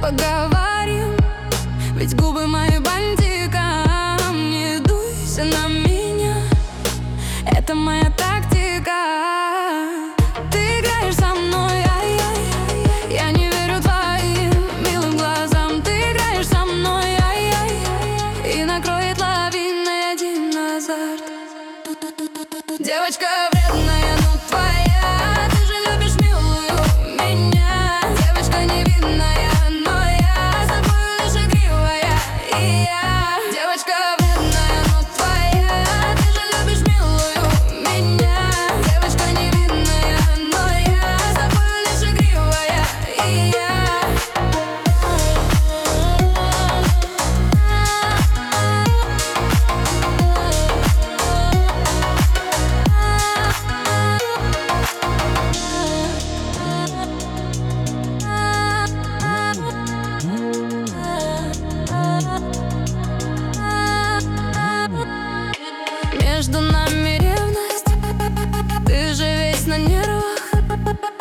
поговорим, ведь губы мои бантиком. Не дуйся на меня, это моя тактика. Ты играешь со мной, ай-яй, я не верю твоим милым глазам. Ты играешь со мной, ай-яй, и накроет лавиной один азарт. Девочка вредная, но твоя, ты же любишь милую меня. Девочка невинная, но я с тобой лишь игривая. И я девочка вредная, но твоя, ты же любишь милую меня. Девочка невинная, но я с тобой лишь игривая. И я между нами ревность, ты же весь на нервах.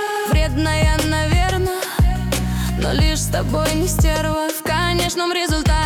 Вредная, наверное, но лишь с тобой не стерва. В конечном результате